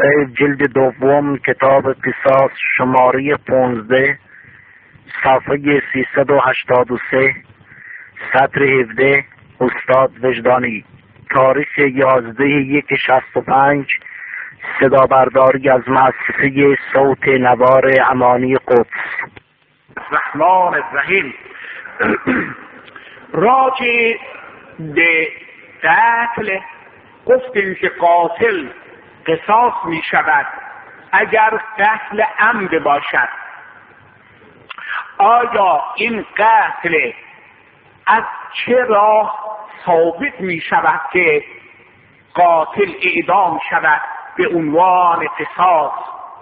دفعه جلد دوم کتاب قصاص شماره 15 صفحه 383 سطر 17 استاد وجدانی تاریخ 11/1/65 صدا برداری از مؤسسه صوت نوار امانی قدس. الرحمن الرحیم. راجع به قتل گفتیم که قاتل قصاص می شود اگر قتل عمد باشد. آیا این قتل از چه راه ثابت می شود که قاتل اعدام شود به عنوان قصاص؟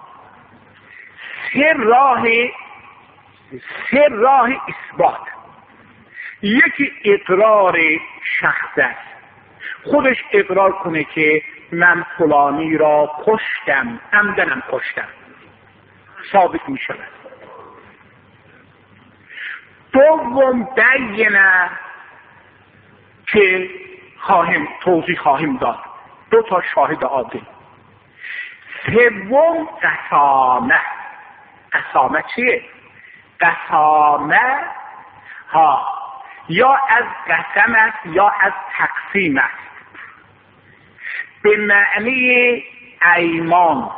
سه راه اثبات. یکی اقرار شخص است، خودش اقرار کنه که من فلانی را کشتم، عمدنم کشتم، ثابت می شود. دوم بینه که توضیح خواهیم داد، 2 شاهد عادل. سوم قسامه. قسامه چیه؟ قسامه یا از قسم است یا از تقسیم است، به معنی ایمان،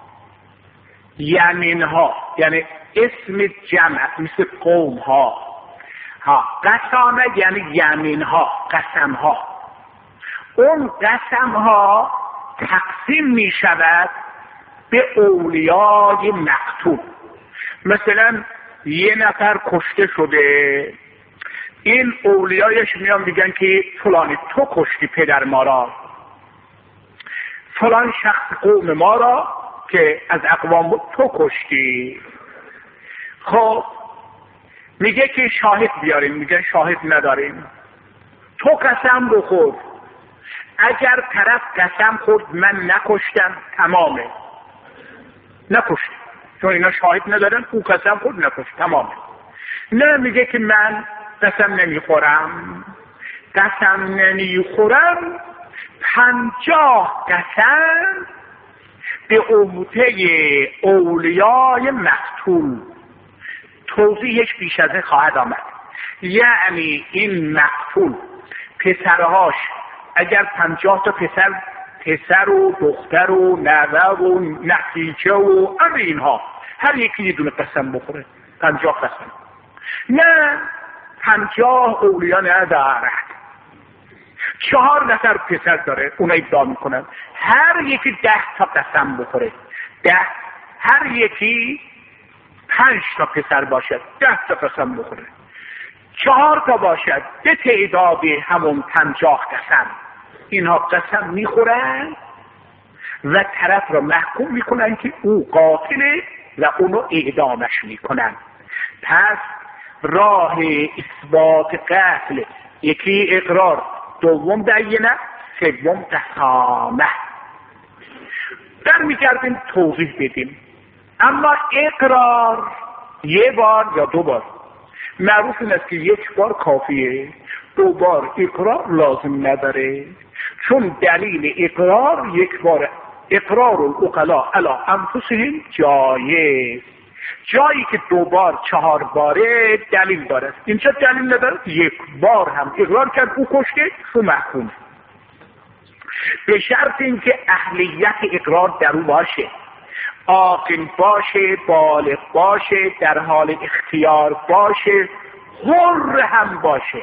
یمین ها، یعنی اسم جمع مثل قوم ها. قسامه یعنی یمین ها، قسم ها. اون قسم ها تقسیم می شود به اولیای مقتول. مثلا یه نفر کشته شده، این اولیایش میان میگن که فلانی تو کشتی پدر ما را، فلان شخص قوم ما را که از اقوام تو کشتی. خب میگه که شاهد بیاریم، میگن شاهد نداریم. تو قسم بخور، اگر طرف قسم خورد من نکشتم، تمامه، نکشتم، چون اینا شاهد ندارن، او قسم خورد نکشت، تمامه. نه، میگه که من قسم نمیخورم، 50 قسم به عهده اولیای مقتول. توضیحش بیش از این خواهد آمد. یعنی این مقتول پسرهاش، اگر 50 تا پسر و دختر و نوه و نتیجه و اینها، هر یکی یه دونه قسم بخوره، 50 قسم. نه، 50 اولیا ندارد، 4 نفر پسر داره، اونا ادعا میکنن هر یکی 10 تا قسم بخوره. 10، هر یکی 5 تا پسر باشد، 10 تا قسم بخوره. 4 تا باشد، به تعداد همون 50 قسم. اینها قسم میخورن و طرف را محکوم میکنن که او قاتله و اونو اعدامش میکنن. پس راه اثبات قتل، یکی اقرار، دوم بینه، سوم قسامه. برمیگردیم توضیح بدیم. اما اقرار 1 بار یا 2 بار، معروف این است که 1 بار کافیه، 2 بار اقرار لازم نداره، چون دلیل اقرار 1 بار. اقرار العقلاء علی انفسهم جایز. جایی که 2 بار 4 باره دلیل داره، اینجا دلیل نداره. 1 بار هم اقرار کرد او کشته، تو محکوم، به شرط اینکه اهلیت اقرار در او باشه، عاقل باشه، بالغ باشه، در حال اختیار باشه، حر هم باشه.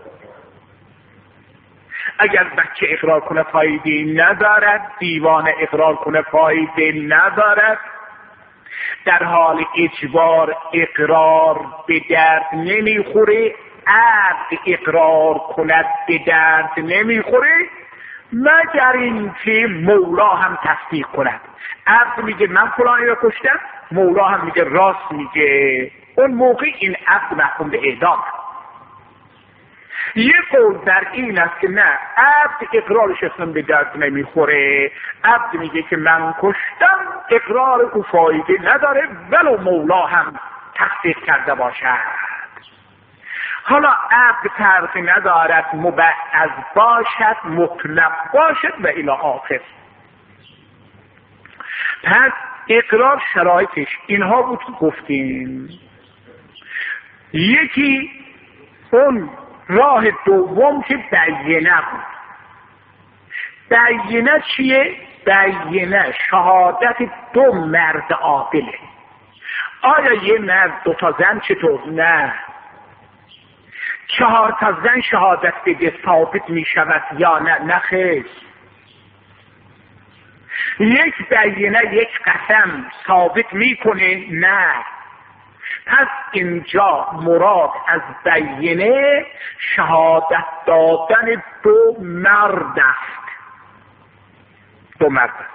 اگر بچه اقرار کنه فایده ندارد، دیوانه اقرار کنه فایده ندارد، در حال اجبار اقرار به درد نمیخوره، عبد اقرار کند به درد نمیخوره، مگر اینکه مولا هم تصدیق کند. عبد میگه من فلانی را کشتم، مولا هم میگه راست میگه، اون موقع این عبد محکوم به اعدام. یه قول در این است که نه، عبد اقرارش اصلا به درد نمیخوره، عبد میگه که من کشتم، اقرار او فایده نداره ولو مولا هم تصدیق کرده باشد. حالا عبد فرقی ندارد، مبعض باشد، مطلق باشد و الی آخر. پس اقرار شرایطش اینها بود که گفتیم. یکی اون راه دوم که بینه بود. بینه چیه؟ بینه شهادت دو مرد عاقله. آیا یه مرد 2 تا زن چطور؟ نه. 4 تا زن شهادت بده ثابت می شود یا نه؟ نه خیر. یک بینه یک قسم ثابت میکنه؟ نه. پس اینجا مراد از بینه شهادت دادن 2 مرد است. 2 مرد است.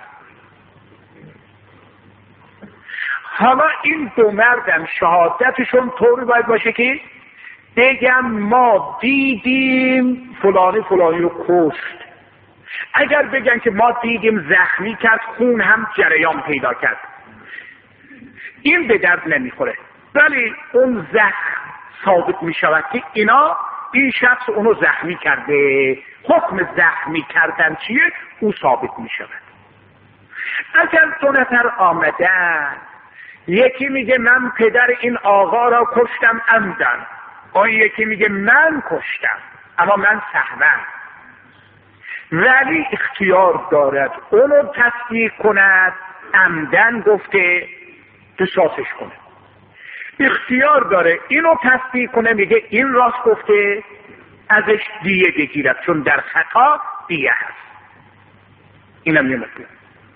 حالا این 2 مردم شهادتشون طوری باید باشه که بگم ما دیدیم فلانی رو کشت. اگر بگن که ما دیدیم زخمی کرد، خون هم جریان پیدا کرد، این به درد نمیخوره. ولی اون زخم ثابت میشود که این شخص اونو زخمی کرده. حکم زخمی کردن چیه؟ او ثابت میشود. اگر 2 نفر آمدن، یکی میگه من پدر این آقا را کشتم عمدن، اون یکی میگه من کشتم اما من سهوا، ولی اختیار دارد اونو تصدیق کند عمدن گفته قصاصش کنه، اختیار داره اینو تصدیق کنه میگه این راست گفته ازش دیه بگیرد، چون در خطا دیه هست. اینم یه مطلب.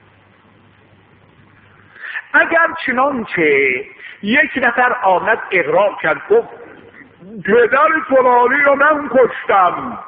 اگر چنانچه یک نفر آمد اقرار کرد گفت پدر فلانی رو من کشتم،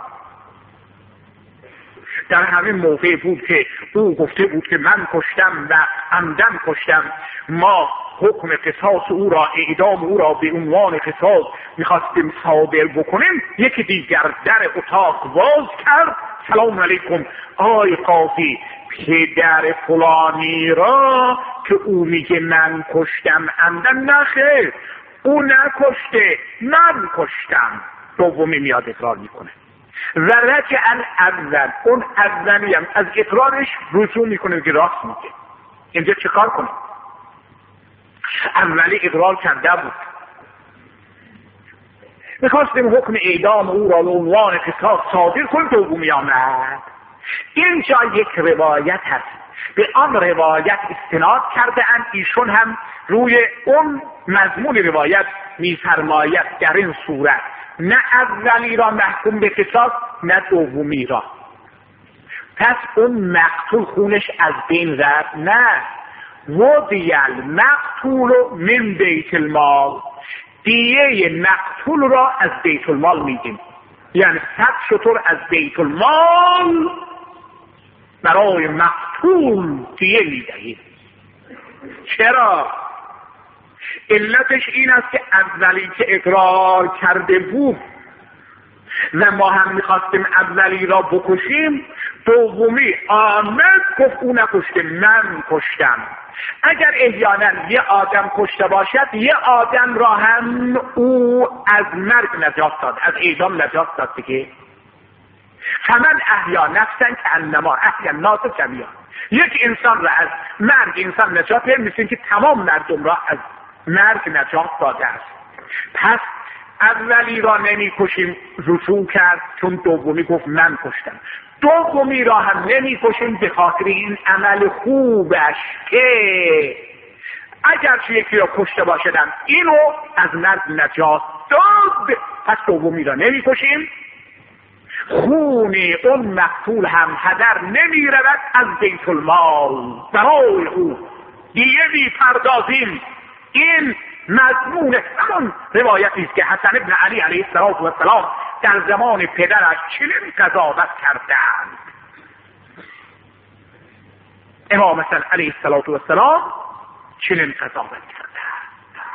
در همین موقع بود که او گفته بود که من کشتم و عمدن کشتم، ما حکم قصاص او را، اعدام او را به عنوان قصاص میخواستیم صادر بکنیم، یکی دیگر در اتاق باز کرد، سلام علیکم آی قاضی، پدر فلانی را که او میگه من کشتم عمدن، نخیر او نکشته من کشتم. دومی میاد اقرار میکنه و رجع الاول، اون اولی هم از اقرارش رجوع میکنه که راست میگه. اینجا چه کار کنه؟ اولی اقرار کرده بود، میخواستیم حکم اعدام او را به عنوان قصاص صادر کنیم، دومی آمد. اینجا یک روایت هست، به آن روایت استناد کرده اند، ایشون هم روی اون مضمون روایت میفرماید در این صورت نه اولی را محکوم به قصاص نه دومی را. پس اون مقتول خونش از بین رفت؟ نه. ودی المقتول من بیت المال، دیه مقتول را از بیت المال میدیم، یعنی 100 شتر از بیت المال برای مقتول دیه میدهیم. چرا؟ علتش این است که اولی که اقرار کرده بود و ما هم میخواستیم اولی را بکشیم، دومی آمد گفت او نکشته من کشتم. اگر احیانا یه آدم کشته باشد، یه آدم را هم او از مرگ نجات داد، از اعدام نجات داد دیگه. فمن احیا نفسا کانما احیا الناس جمیعا، یک انسان را از مرگ انسان نجات داد، مثل اینکه تمام مردم را از مرگ نجات داده است. پس اولی را نمی کشیم، رجوع کرد، چون دومی گفت من کشتم. دومی را هم نمی کشیم به خاطر این عمل خوبش که اگر یکی را کشته باشدم اینو از مرگ نجات داد، پس دومی را نمی کشیم. خون اون مقتول هم هدر نمی رود، از بیت المال برای او دیگه می پردازیم. این مضمون همون روایتی است که حسن ابن علی علیه السلام در زمان پدرش چنین قضاوت کردند. امام حسن علیه السلام چنین قضاوت کردند.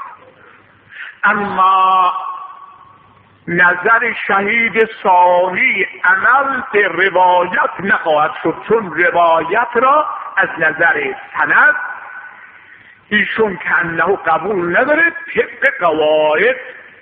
اما نظر شهید ثانی عمل به روایت نخواهد شد، چون روایت را از نظر سند ایشون که انه قبول نداره طبق قواعد.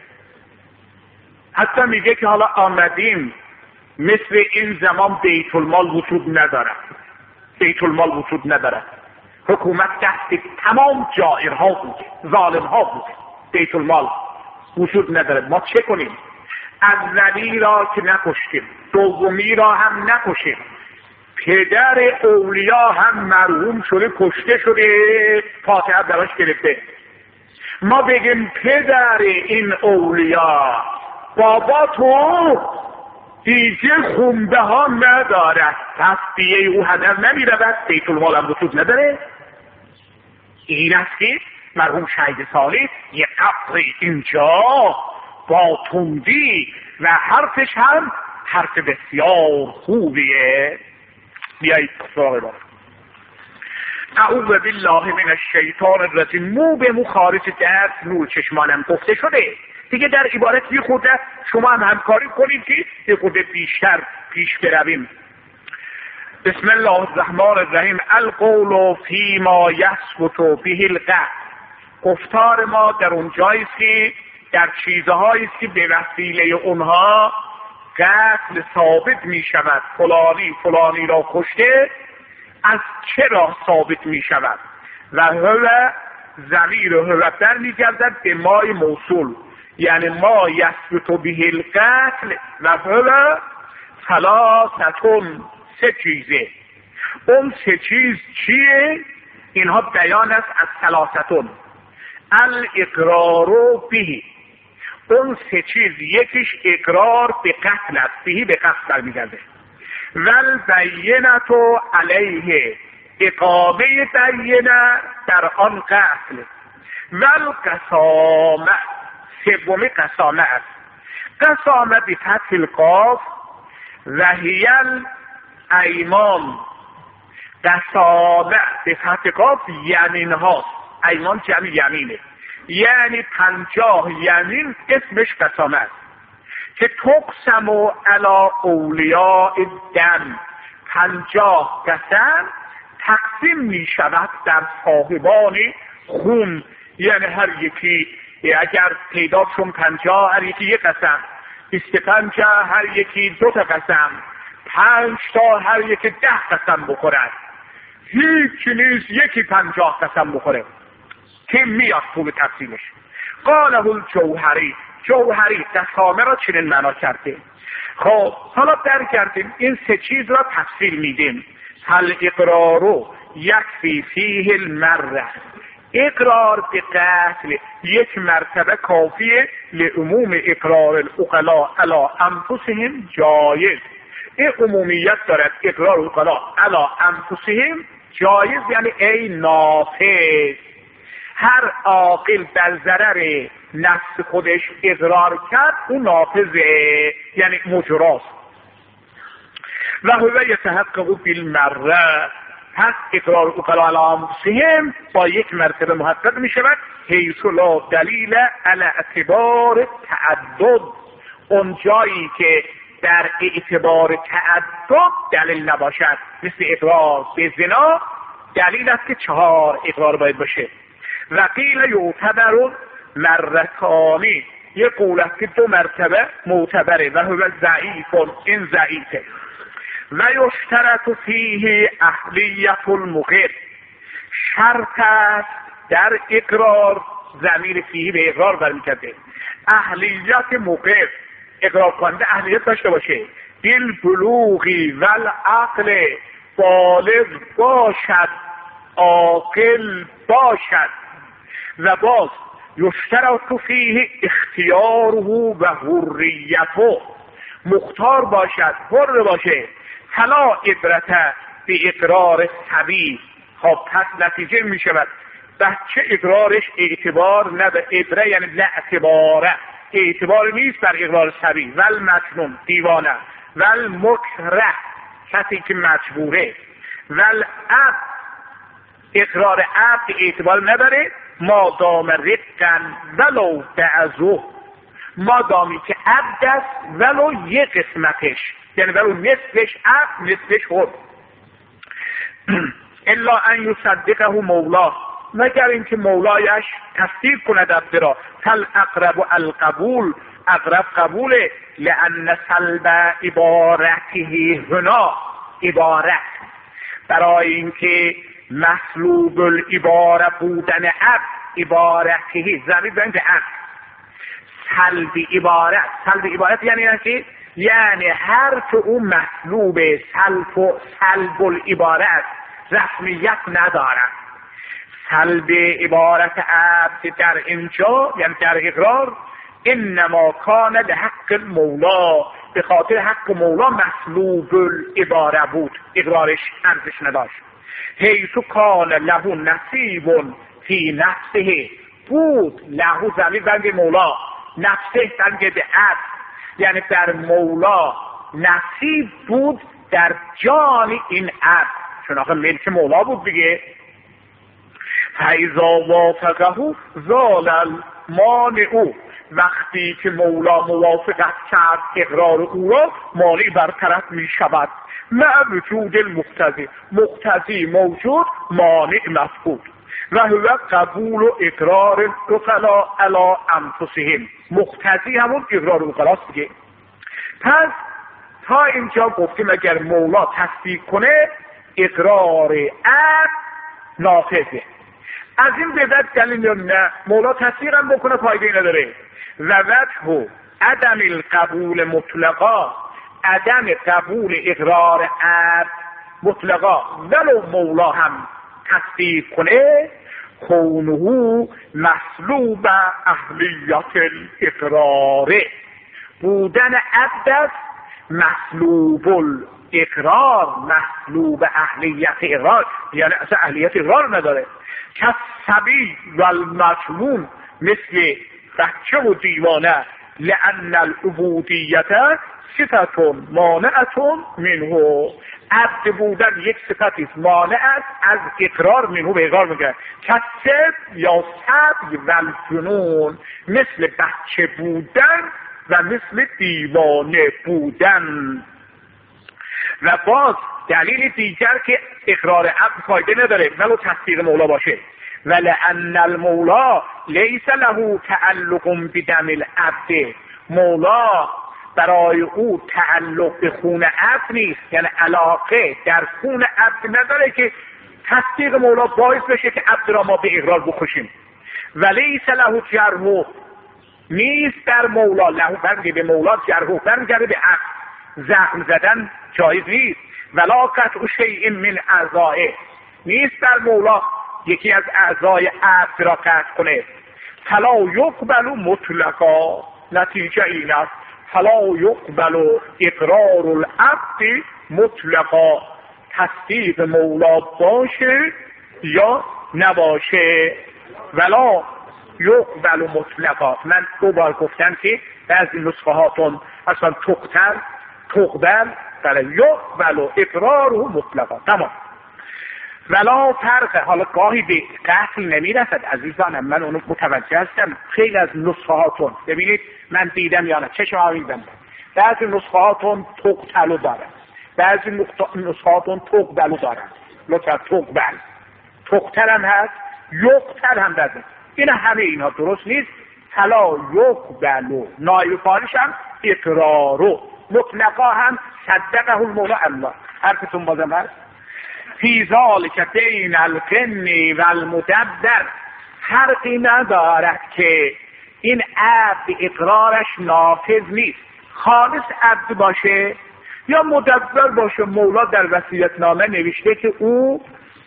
حتی میگه که حالا آمدیم مثل این زمان بیت المال وجود نداره، بیت المال وجود نداره، حکومت دست تمام جائرها بوده، ظالمها بوده، بیت المال وجود نداره. ما چه کنیم؟ اولی را که نکشتیم، دومی را هم نکشیم، پدر اولیا هم مرحوم شده، کشته شده، فاتحه براش گرفته. ما بگیم پدر این اولیا، بابا تو دیگه خونده ها ندارد، پس دیگه او هدر نمیرود، بیت المال هم وجود نداره. این است که مرحوم شهید صالح یه قبر اینجا با تندی و حرفش هم حرف بسیار خوبیه. بیایید سراغ ما. اعوذ بالله من الشیطان الرجیم. مو به مو خارج درس نور چشمانم گفته شده دیگه. در عبارت یه خورده شما هم همکاری کنید که یه خورده بیشتر پیش برویم. بسم الله الرحمن الرحیم. القول فیما یثبت به القطع. گفتار ما در اون جایی است که در چیزهایی است که به وسیله اونها قتل ثابت می شود. فلانی را کشته، از چرا ثابت می شود؟ و هو ضمیر هو در می گردد به مای موصول، یعنی ما یثبت به القتل و هو ثلاثه، سه چیزه. اون سه چیز چیه؟ اینها بیان است از ثلاثه. الاقرار به، اون سه چیز یکیش اقرار به قتل است، بهی به قتل برمیگرده. والبینة علیه، اقامه بینه در آن قتل. والقسامه، سومی قسامه است. قسامه به فتح القاف و هی الایمان. قسامه به فتح قاف یمین هاست، ایمان جمع یمینه، یعنی 50 یمین اسمش قسامه است که تقسم علی اولیاء الدم. 50 قسم تقسیم می شود در صاحبان خون، یعنی هر یکی اگر تعدادشون 50 هر یکی یک قسم، 25 هر یکی 2 قسم، 5 تا هر یکی 10 قسم بخورد. هیچ نیست یکی 50 قسم بخوره که میاد خوب تقسیمش. قاله الجوهری، جوهری قسامه را چنین معنا کرده. خب حالا در کردیم این سه چیز را تفصیل میدیم. هل اقرارو یکفی فیه المره، اقرار به قتل یک مرتبه کافیه. لعموم اقرار العقلاء علی انفسهم جایز، این عمومیت دارد. اقرار العقلاء علی انفسهم جایز یعنی ای نافذ. هر عاقل در ضرر نفس خودش اقرار کرد اون نافذه، یعنی مجراست. و هو یتحقق بالمره، پس اقرار عقلاء علی انفسهم با یک مرتبه محقق می شود. حیث لا دلیل علی اعتبار تعدد، اون جایی که در اعتبار تعدد دلیل نباشد. مثل اقرار به زنا دلیل است که 4 اقرار باید باشه. و قیل یعتبر مرتانی، یه قول است که 2 مرتبه معتبره. و هو ضعیف، این ضعیفه. و یشترط فیه اهلیت المقر، شرط است در اقرار، ضمیر فیه به اقرار برمیگرده. اهلیت مقر، اقرار کننده اهلیت داشته باشه. بالبلوغی والعقل، بالغ باشد، عاقل باشد. و باز یشترط فیه اختیاره و حریته، مختار باشد، حر باشه. فلا عبرت به اقرار صبی. خب پس نتیجه می شود بچه اقرارش اعتبار نداره. عبره یعنی نه اعتباره، اعتبار نیست بر اقرار صبی. والمجنون، دیوانه. والمکره، کسی که مجبوره. والعبد، اقرار عبد اعتبار نداره. ما دام رقا ولو بعضو، ما دامی که عبد است ولو یک قسمتش، یعنی ولو نصفش عبد نصفش حر. الا ان یصدقه مولا، مگر اینکه مولایش تصدیق کند عبد را. فالاقرب القبول، اقرب قبوله. لان سلب عبارته هنا، عبارت برای اینکه مسلوب العباره بودن عبد، عبارتی ضمیر بریم به عبد. سلب عبارت یعنی چی؟ یعنی حرف او مسلوب سلب العباره است، رسمیت ندارد. سلب عبارت عبد در اینجا یعنی در اقرار انما کان لحق مولا، به خاطر حق مولا مسلوب العباره بود، اقرارش ارزش نداشت. حیث کان له نصیب فی نفسه، بود له ضمیر برمیگرده مولا، نفسه برمیگرده به عبد، یعنی در مولا نصیب بود در جان این عبد، چون آخه ملک مولا بود دیگه. فاذا وافقه زال المانع، وقتی که مولا موافقت کرد اقرار او را، مانع برطرف می شود. مع وجود المقتضی، مقتضی موجود، مانع مفقود. و هو قبول و اقرار العقلاء علی انفسهم، مقتضی همون اقرار العقلاء دیگه. پس تا اینجا گفتیم اگر مولا تصدیق کنه اقرار عبد نافذه. از این به بعد دلیل نه مولا تصدیق هم بکنه فایده نداره. و وجه عدم القبول مطلقا، عدم قبول اقرار عبد مطلقا ولو مولا هم تصدیق کنه، کونه مسلوب اهلیت الاقرار، بودن عبد مسلوب الاقرار، مسلوب اهلیت اقرار، یعنی اصلا اهلیت اقرار نداره. که صبی و المجنون، مثل بچه و دیوانه. لأن العبودیت صفت مانعت منه، عبد بودن یک صفتی مانع است از اقرار منه، به اقرار میگه. کسب یا صبی و الجنون، مثل بچه بودن و مثل دیوانه بودن. و باز دلیل دیگر که اقرار عبد فایده نداره ولو تصدیق مولا باشه. ولأن المولا لیس له تعلق بدم العبد، مولا برای او تعلق به خون عبد نیست، یعنی علاقه در خون عبد نداره که تصدیق مولا باعث بشه که عبد را ما به اقرار بکشیم. ولیس له جرح، نیست در مولا، له برمیگرده به مولا، جرح برمیگرده به عبد، زخم زدن جایز نیست. ولا قطع شیء من اعضائه، نیست در مولا یکی از اعضای عبد را قطع کنه. فلا یقبل مطلقا، نتیجه این است فلا یقبل اقرار العبد مطلقا، تصدیق مولا باشه یا نباشه. ولا یقبل مطلقا، من 2 بار گفتم که بعضی نسخه هاتون اصلا تقبل بله یقبل اقرار مطلقا، تمام. ولا فرق، حالا گاهی به قتل نمیرسد عزیزانم، من اونو متوجه هستم. خیلی از نسخه هاتون ببینید من دیدم یا نه، چشم آویدم، بعضی نسخه هاتون تقتلو دارن، بعضی نسخه هاتون تقبلو دارن. لطفا تقتل هم هست، یقتل هم دارن. این همه اینها درست نیست. فلا یقبلو نایب فاعلش هم اقرارو، مطلقا هم صدقه المولا الله. حرفتون بازم هست. فی ذالک بین القن و المدبر، فرقی ندارد که این عبد اقرارش نافذ نیست، خالص عبد باشه یا مدبر باشه. مولا در وصیت‌نامه نوشته که او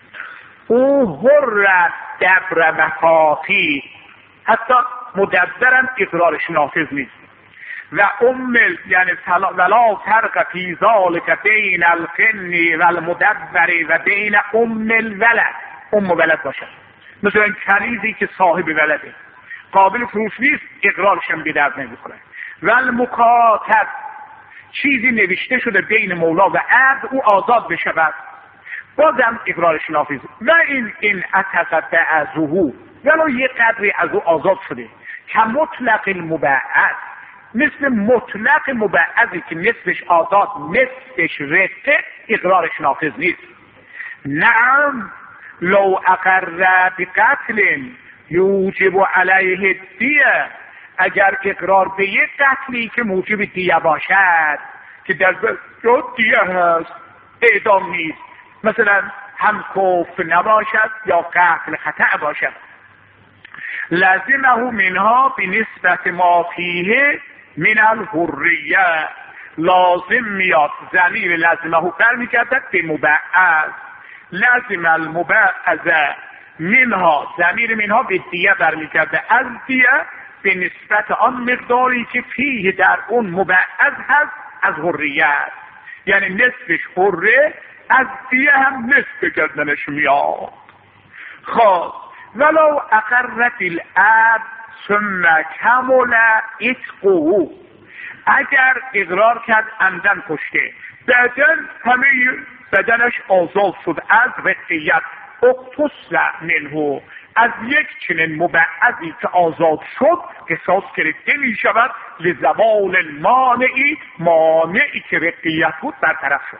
حر دبر مکاتی، حتی مدبرم اقرارش نافذ نیست. و یعنی ولا فرق فی ذالک بین القن و المدبر و بین الولد، ولد باشه. مثلا کنیزی که صاحب ولده قابل فروش نیست، اقرارش هم به درد نمیخوره. و المکاتب، چیزی نوشته شده بین مولا و عبد او آزاد بشود، بازم اقرارش نافذ. و این اتقد ازه، ولو یه قدری از او آزاد شده. که مطلق المبعد، مثل مطلق مبعدی که نصفش آزاد نصفش رته، اقرارش نافذ نیست. نعم لو اقر بقتل یوجب علیه الدیه، اگر اقرار به یک قتلی که موجب دیه باشد، که در دیه هست، اعدام نیست، مثلا هم کفر نباشد یا قتل خطأ باشد. لازمه منها بنسبت ما فیه من الحریه، لازم میاد ضمیر لازمه برمیگردد به مبعض. لازم المبعض منها، ضمیر منها به دیه برمیگرده، از دیه به نسبت آن مقداری که فیه در اون مبعض هست از حریه، یعنی نصفش حره، از دیه هم نصف گردنش میاد. خب ولو اقرت العبد ثم کمل عتقه، اگر اقرار کرد عمدن کشته، بعدن همه بدنش آزاد شد از رقیت، اقتص منه، از یک چنین مبعضی که آزاد شد قصاص گرفته می شود، لزوال المانعی، مانعی که رقیت بود برطرف شد.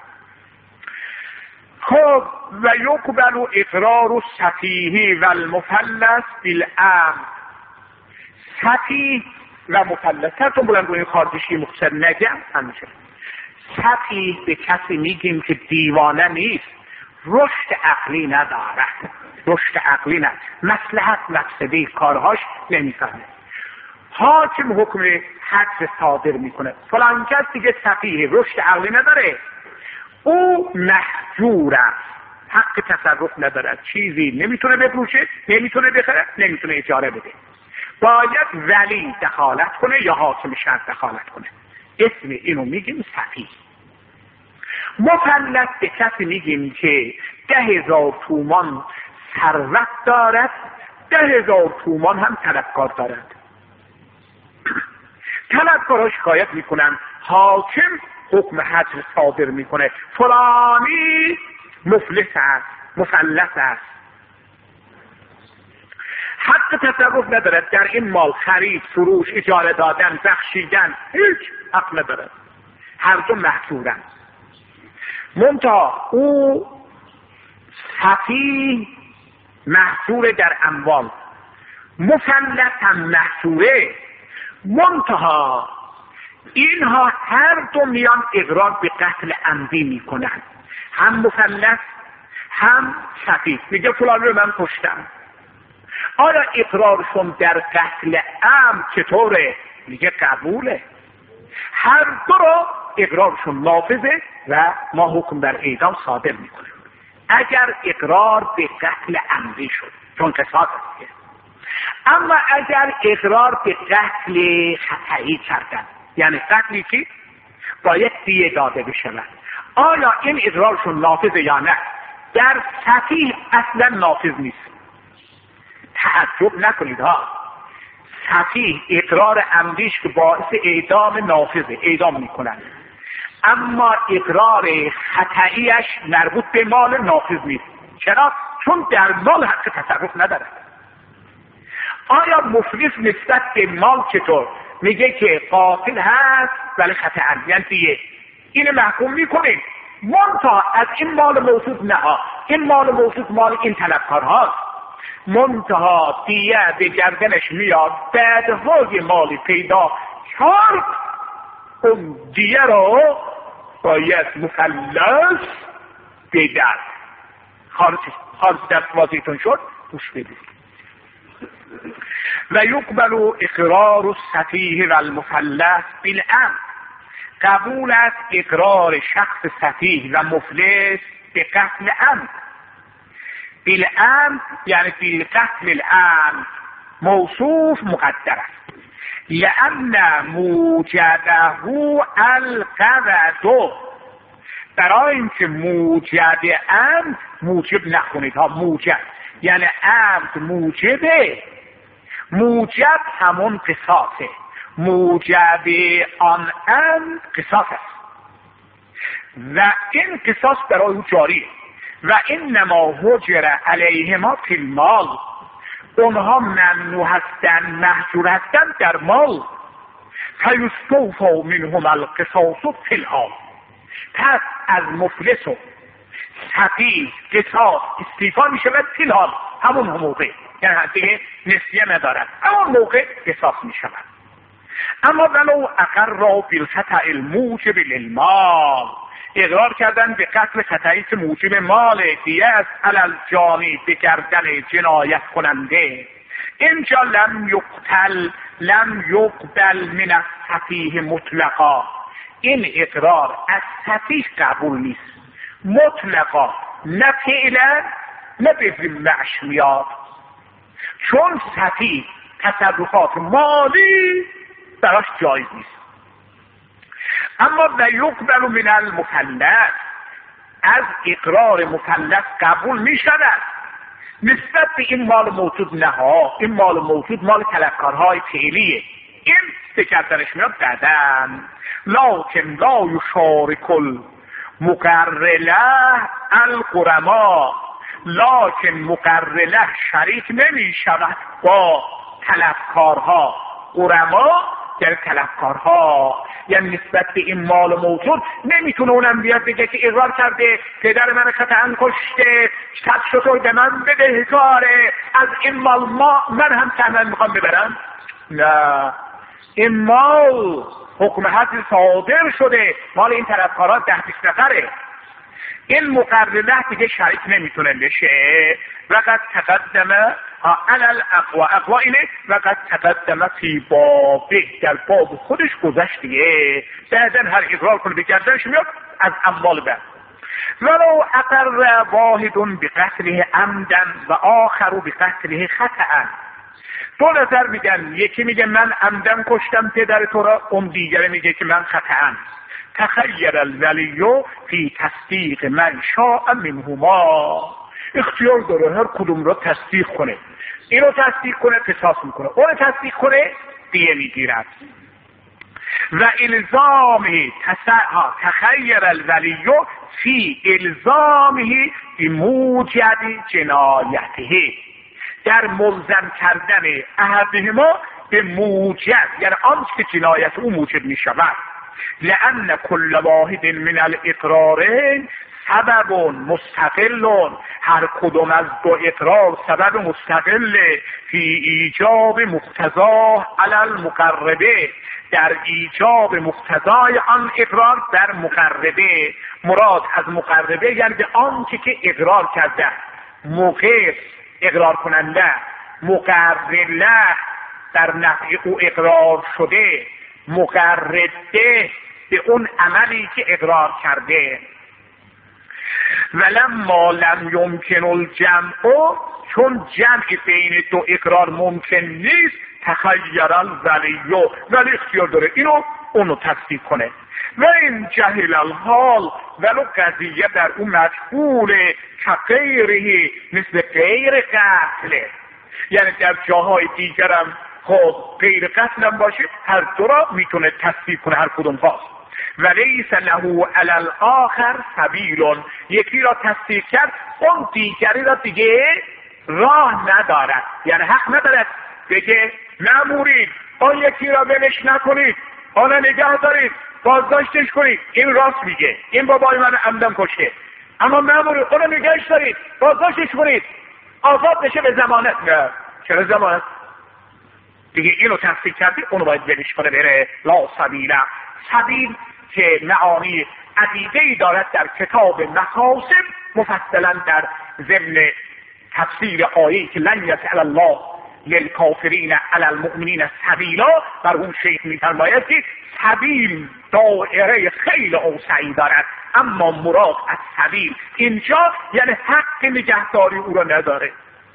خب و یقبل اقرار السفیه و المفلس بالعمد. سفیه و مفلس هرتون بلند روی خارجشی مختصر نگم همیشه. سفیه به کسی میگیم که دیوانه نیست، رشد عقلی ندارد، رشد عقلی ندارد، مصلحت مقصدی کارهاش نمیفهمه. حاکم حکم حد صادر میکنه، فلان کس دیگه سفیه، رشد عقلی نداره، او محجور است، حق تصرف ندارد، چیزی نمیتونه بفروشه، نمیتونه بخره، نمیتونه اجاره بده، باید ولی دخالت کنه یا حاکم شهر دخالت کنه. اسم اینو میگیم سفیه. مفلس به کسی میگیم که 10,000 تومان ثروت دارد، 10,000 تومان هم طلبکار دارد. طلبکارها شکایت میکنن، حاکم حکم حجر صادر میکنه، فلانی مفلس است، مفلس است، حق تصرف ندارد در این مال، خرید، فروش، اجاره دادن، بخشیدن، هیچ حق ندارد، هر دو محجورند. منتها او سفیه محجور در اموال، مفلس هم محجوره، منتها اینها هر دو میان اقرار به قتل عمدی میکنن، هم مفلس هم سفیه، میگه فلان رو من کشتم. آیا اقرارشون در قتل عمد چطوره؟ میگه قبوله، هر دو رو اقرارشون نافذه و ما حکم در اعدام صادر میکنه اگر اقرار به قتل عمدی شد، چون قصاص است. اما اگر اقرار به قتل خطئی کردن، یعنی قتلی که باید دیه داده بشود، آیا این اقرارشون نافذه یا نه؟ در سفیه اصلا نافذ نیست. تعجب نکنید ها، سفیه اقرار عمدیش که باعث اعدام نافذه، اعدام میکنن، اما اقرار خطئیش مربوط به مال نافذ نیست. چرا؟ چون در مال حق تصرف نداره. آیا مفلس نسبت به مال چطور؟ میگه که قاتل هست ولی خطأ، یعنی دیگه اینو محکوم میکنه، منتها از این مال موجود نه، این مال موجود مال این طلبکار هاست، منتها دیه به گردنش میاد، بعدهای مالی پیدا کرد، اون دیه رو باید مفلس بدهد. خارج دستوازیتون شد، گوش بدید. و یقبل اقرار السفیه و المفلس بالعمد. قبول است اقرار شخص سفیه و مفلس به قتل عمد. بالعمد یعنی بالقتل العمد، موصوف مقدر است، لأن موجده القبض، برای اینکه موجد عمد، موجب نخونید ها، موجب یعنی عمد موجبه، موجب همون قصاصه، موجب آن عمد قصاص است و این قصاص برای او جاریه. و انما حجر علیهما فی المال، اونها ممنوع هستن، محجور هستن در مال. فیستوفی منهم القصاص فی الحال، پس از مفلس و سفیه قصاص استیفا می شود فی الحال، همون موقع، یعنی دیگه نسیه ندارد، همون موقع قصاص می شود. اما ولو اقر بالخطأ الموجب للمال، اقرار کردن به قتل خطایی که موجب مال دیه است علل جانی به گردن جنایت کننده. اینجا لم یقبل من السفیه مطلقا، این اقرار از سفیه قبول نیست مطلقا، نه فعلا نه به ذمه‌اش میاد، چون سفیه تصرفات مالی براش جایز نیست. اما و یقبل من المفلس، از اقرار مفلس قبول می شود نسبت به این مال موجود. نه ها، این مال موجود مال طلبکارهای فعلیه، این بکردنش میاد بعدن. لکن لا یشارک المقرله الغرما، لکن مقرله شریک نمی شود با طلبکارها. غرما یعنی طلبکارها، یعنی نسبت به این مال موجود نمیتونه اونم بیاد بگه که اقرار کرده پدر من خطأ کشته، 100 شتر به من بدهکاره، از این مال من هم سهمن میخوام ببرم. نه، این مال حکم حد صادر شده، مال این طلبکارها 10-20 نفره، این مقرره دیگه شریک نمیتونه بشه. وقد تقدم علل اقوا اینه، وقد تقدم فی بابه، در باب خودش گذشت دیگه، بعدن هر اقرار کنه بگردنش میاد از اموال بعد. ولو اقر واحد بقتله عمدا و آخر بقتله خطأ، دو نظر میگن، یکی میگه من عمدن کشتم پدر تو را، اون دیگره میگه که من خطأ. تخیر الولی فی تصدیق من شاء منهما، اختیار داره هر کدوم را تصدیق کنه، اینو تصدیق کنه قصاص میکنه، اونو تصدیق کنه دیه میگیرد. و الزامه تخیر الولی فی الزامه بموجب جنایته، در ملزم کردن احدهما به موجب، یعنی آنچه که جنایت او موجب میشود. لأن كل واحد من الاقرارین سبب مستقل، هر کدوم از دو اقرار سبب مستقل فی ایجاب مقتضاه علی المقربه، در ایجاب مقتضای آن اقرار در مقربه. مراد از مقربه یعنی به آنچه که اقرار کرده، موقع اقرار کننده، مقرره در نفع او اقرار شده، مقرده به اون عملی که اقرار کرده. ولما لم یمکن الجمع، چون جمع بین دو اقرار ممکن نیست، تخیر الولی، ولی اختیار داره اینو اونو تصدیق کنه. و این جهل الحال، ولو قضیه در اون مجهوله که غیره مثل غیر قتله، یعنی در جاهای دیگرم خب غیر قتلم باشه، هر دو را میتونه تصدیق کنه هر کدوم خواست. ولیس له علی الاخر سبیل، یکی را تصدیق کرد اون دیگری را دیگه راه ندارد، یعنی حق ندارد بگه مأمورین اون یکی را ولش نکنید، آن نگه دارید، بازداشتش کنید، این راست میگه، این بابای من عمدن کشته، اما مأمورین اون نگهش دارید، بازداشتش کنید، آزاد بشه به ضمانت. نه، چرا ضمانت؟ دیگه اینو تصدیق کردی، اونو باید ولش کنه بره. لا سبیل، سبیل که معانی عدیده‌ای دارد در کتاب مقاصد، مفصلا در ضمن تفسیر آیه‌ای که لن یجعل الله للکافرین علی المؤمنین سبیلا، بر اون شیخ می‌فرماید که سبیل دایره خیلی اوسعی دارد، اما مراد از سبیل اینجا یعنی حق نگهداری او را نداره.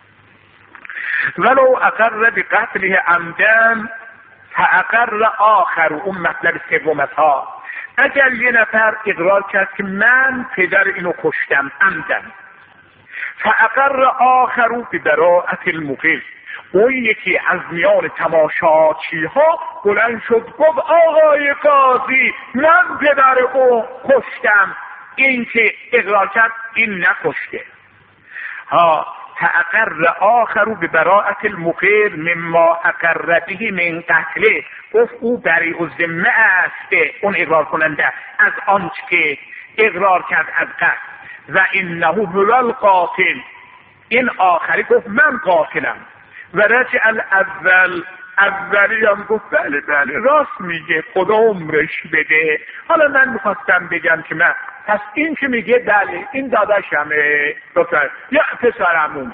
ولو اقر بقتله عمدن فاقر آخر، اون مطلب سومتها، اگر یه نفر اقرار کرد که من پدر اینو کشتم عمدن، فاقر آخر ببراءة المقر، اون یکی از میان تماشاچی ها بلند شد گفت آقای قاضی من پدر او کشتم، این که اقرار کرد این نکشته. فاقر آخر ببراءة المقر مما اقر به من قتله، گفت او بری الذمه است، اون اقرار کننده از آنچه که اقرار کرد از قتل. و انه هو القاتل، این آخری گفت من قاتلم. و رجع الاول، اولی هم گفت بله راست میگه، خدا عمرش بده. حالا من میخواستم بگم که من پس این که میگه بله این داداشمه یا پسرمون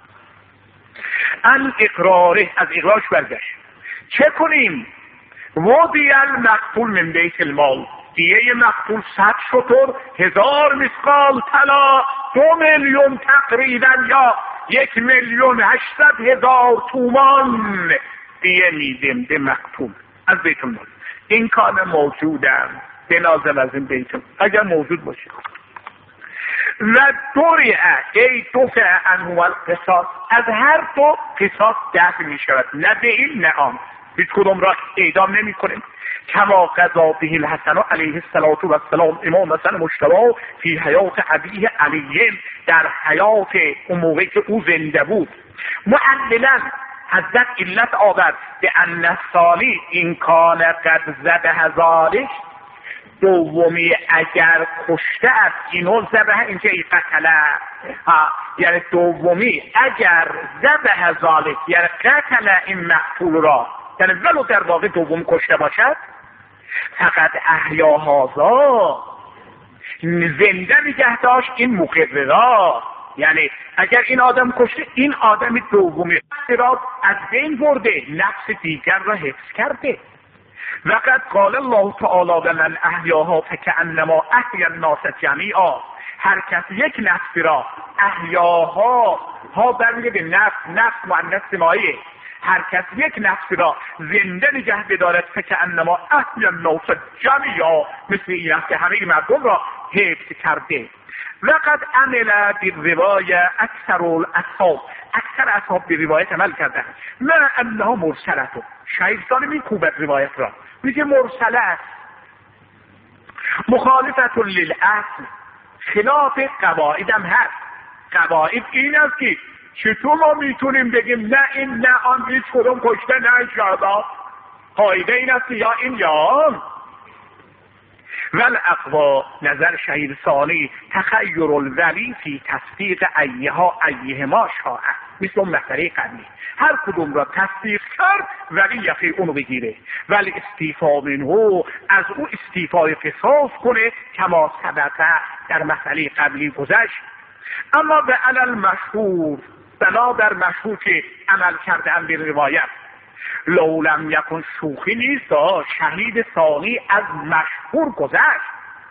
ان اقراره، از اقرارش برگشت. چه کنیم؟ وضع المقتول من بیت المال، دیه مقتول 100 شتر، 1000 مثقال طلا، 2 میلیون تقریبا یا 1,800,000 تومان دیه میدیم به مقتول از بیت المال. این کار موجودم بنازم از این بیت المال اگر موجود باشه. و دوریه ای دفع انو القصاص، از هر دو قصاص دفع می شود، نه به این نه آن، هیچ کدوم را اعدام نمی کنیم. کما قضا به الحسن علیه السلام امام حسن مجتبی فی حیات ابیه علیه، در حیات اون موقعی که او زنده بود، معللا حضرت علت آورد به ان الثانی این کان قد ذبح ذالک، دومی اگر کشته است اینو ذبح، اینجا ای قتله، یعنی دومی اگر ذبح ذالک یعنی قتله این مقتول را، یعنی ولو در واقع دوم کشته باشد، فقط احیا هذا زنده نگه داشت این مقررات، یعنی اگر این آدم کشته این آدم دومی را از بین برده، نفس دیگر را حفظ کرده. وقد قال الله تعالی لمن احیاها فکأنما احیا الناس جمیعا، هر کس یک نفس را احیاها، ها برمیگه به نفس مؤنث سماعیه، هر کس یک نفس را زنده نگه بدارد فکأنما احیا الناس جمیعا، مثل این است که همه مردم را حفظ کرده. وقد عمل بالروایه اکثر اصحاب به روایت عمل کردن، نه انها مرسلت، شایستان میکوبد روایت را، میگه مرسله است، مخالفت للاصل، خلاف قواعد هم هست. قواعد این است که چطور ما میتونیم بگیم نه این نه آن، هیچ کدوم کشته نشد؟ قاعده این است یا این یا آن. والاقوا، نظر شهید ثانی، تخیر الولی فی تصدیق ایهما شاء، مثل اون مسئله قبلی، هر کدوم را تصدیق کرد ولی یقی اونو بگیره، ولی استیفا منه، از او استیفای قصاص کنه، کما سبقه در مسئله قبلی گذشت. اما به علل مشهور، بنا در مشهور که عمل کرده هم به روایت، لو لم یکن، شوخی نیست، شهید ثانی از مشهور گذشت،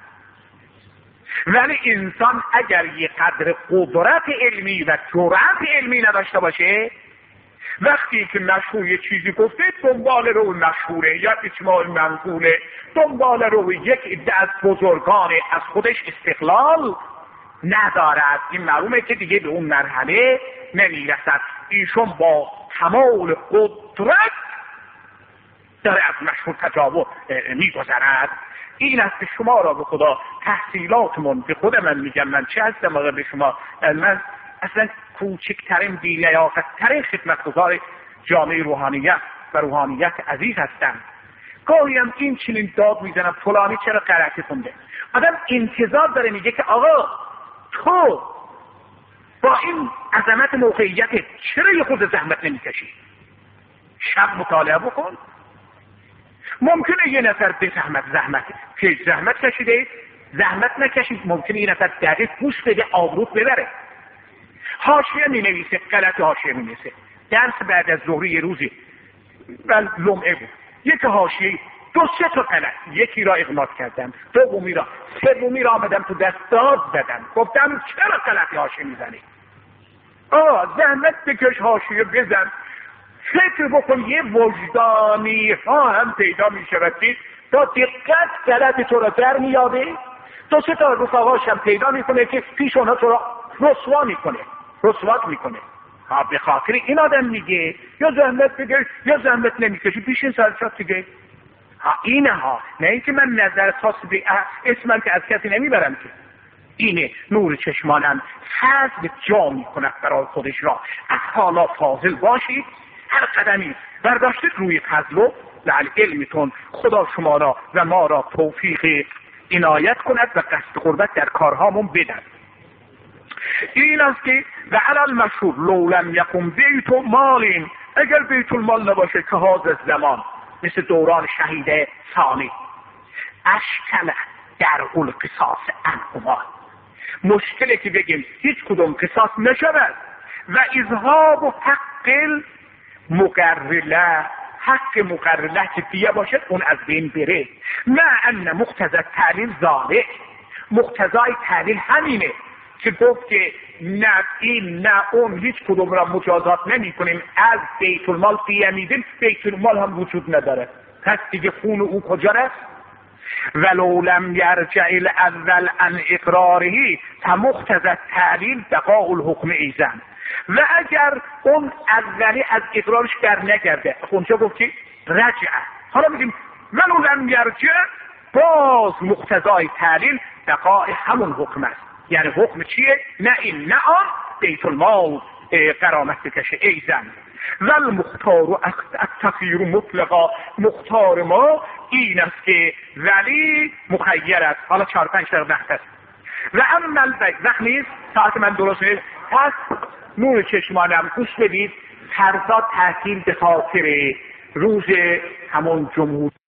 ولی انسان اگر یک قدر قدرت علمی و جرأت علمی نداشته باشه، وقتی که مشهور یه چیزی گفته دنبال رو مشهوره یا اجماع منقوله، دنبال رو یک عده از بزرگان از خودش استقلال ندارد، این معلومه که دیگه به اون مرحله نمیرسد. ایشون با کمال قدرت داره از مشهور تجاوز میگذرد. این است که شما را به خدا تحصیلاتمون، به خود من میگم، من چه هستم آقا به شما، من اصلا کوچکترین بی‌لیاقت‌ترین خدمتگزار جامعه روحانیت و روحانیت عزیز هستم. گاهی هم این چنین داد میزنم فلانی چرا غلطی خونده. آدم انتظار داره میگه که آقا تو با این عظمت موقعیت چرا یه خود زحمت نمیکشی؟ شب مطالعه بکن. ممکنه یه نفر به زحمت کشیده، زحمت نکشید، ممکنه یه نفر دقیق گوش بده، آبروت ببره. حاشیه می نویسه، غلط حاشیه می نویسه. درس بعد از ظهر یه روزی و لمعه بود، یک حاشیه 2-3 تا غلط، یکی را اغماض کردم، سومی را آمدم تو دست داد زدم، گفتم چرا غلط حاشیه میزنی؟ زحمت بکش، حاشیه بزن، فکر بکن. یه وجدانی ها هم پیدا می شود تا دقت غلط تو را در میابه. 2-3 تا رفقاش هم پیدا میکنه که پیش اونها تو را رسوات میکنه. به خاطر این آدم میگه یا زحمت بکش یا زحمت نمیکشی، پیش این سرشات دیگه. اینه ها، نه اینکه من نظر خاص به اسمم که از کسی نمیبرم که. اینه نور چشمانم حذف جا میکنه برای خودش را. از حالا فاضل باشید، هر قدمی برداشتید روی فضل و لعل علمتون. خدا شما را و ما را توفیق عنایت کند و قصد قربت در کارهامون بدن. این است که و علال مشهور لو لم یکن بیت مالین، اگر بیت المال نباشه که هاز زمان، مثل دوران شهید ثانی، اشکله در القصاص عنهما. مشکلی که بگیم هیچ کدوم قصاص نشود و اذهاب حق مقرله، حق مقرله که دیه باشد اون از بین بره. نه ان مقتضی تعلیل ذالک، مقتضای تعلیل همینه که گفت که نه این نه اون هیچ کدوم را مجازات نمی کنیم، از بیت المال دیه میدیم، بیت المال هم وجود نداره، پس دیگه خون او کجا رفت؟ ولو لم یرجع الاول عن اقراره فمقتضی التعلیل بقاء الحکم ایزن. و اگر اون اولی از اقرارش بر نگرده، اونجا گفتی رجع، حالا میگیم ولو لم یرجع، باز مقتضای تعلیل بقاء همون حکم است. یعنی حکم چیه؟ نه این نه آن، بیت المال غرامت بکشه ایزن. و المختار التخییر مطلقا، مختار ما این است که ولی مخیر است. حالا 4-5 دقیقه وقت است. و اما وقت نیست، ساعت من درست نیست، پس نور چشمانم گوش بدید. فردا تعطیل به خاطر روز همون جمهوری